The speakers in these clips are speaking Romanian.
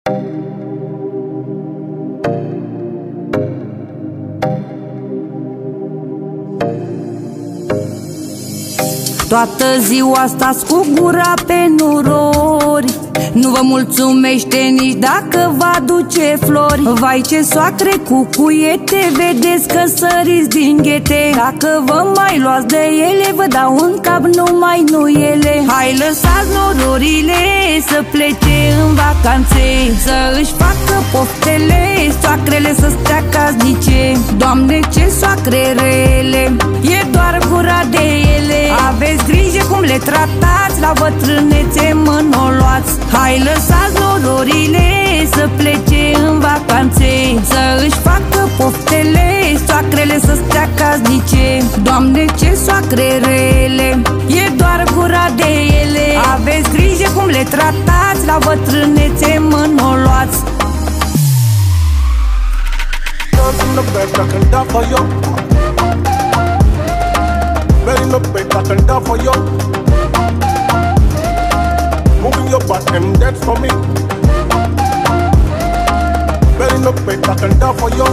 Toată ziua stați cu gura pe nurori, nu vă mulțumește nici dacă vă aduce flori. Vai ce soacre cu cuiete, vedeți că săriți din ghete. Dacă vă mai luați de ele, vă dau în cap numai nu ele. Hai lăsați nororile să plece în vacanțe, să își facă poftele, soacrele să stea casnice. Doamne, ce soacre rele, e doar gura de ele. Aveți grijă cum le tratați, la bătrânețe mă n-o luați. Hai lăsați nororile să plece în vacanțe, să își facă poftele, soacrele să stea casnice. Doamne, ce soacre rele, e doar gura de ele. Aveți grijă cum le tratați, la bătrânețe mă n-o luați. Belly no bed, I can die for you. Moving your butt and that's for me. Belly no bed, I can die for you.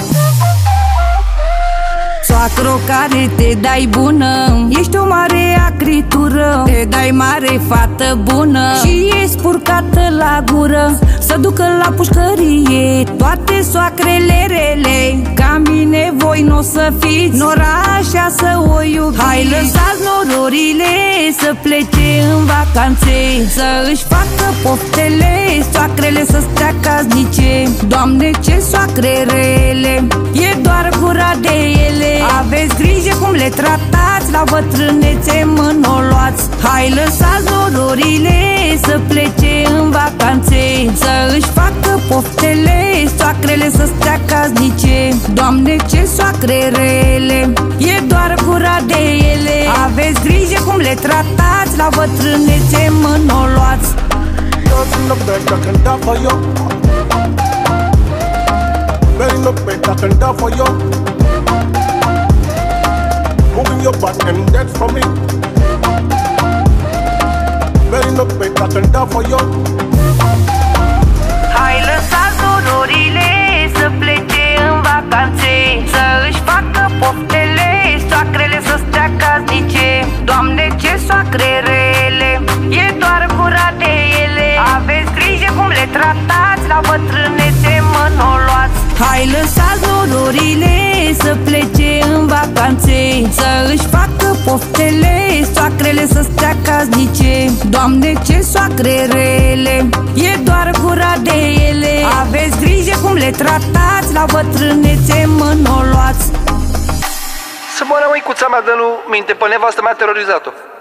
Soacro care te dai bună, ești o mare acritură. Te dai mare fată bună și e spurcată la gură. Să ducă la pușcărie toate soacrele rele. Ca mine voi n-o să fiți, nora așa să o iubi. Hai lăsați nororile să plece în vacanțe, să își facă poftele, soacrele să stea casnice. Doamne, ce soacre rele, e doar gura de ele. Aveți grijă cum le tratați, la bătrânețe mă n-o luați. Hai lăsați nororile să plece în vacanțe, să își facă poftele, soacrele să stea casnice. Doamne, ce soacre rele, e doar gura de ele. Aveți grijă cum le tratați, la bătrânețe mă n-o luați. Moving your butt and that's for me. Belly no bed, I can die for you. Hai lăsați nororile să plece în vacanțe, să își facă poftele, soacrele să stea casnice. Doamne, ce soacre rele, e doar gura de ele. Aveți grijă cum le tratați, la bătrânețe mă n-o luați. Hai lăsați nororile să plece în vacanțe, să își facă poftele, soacrele să stea casnice. Doamne, ce soacre rele, e doar gura de ele. Aveți grijă cum le tratați, la bătrânețe mă n-o luați. Să moară măicuța mea de nu minte, pe nevastă mea terorizat-o.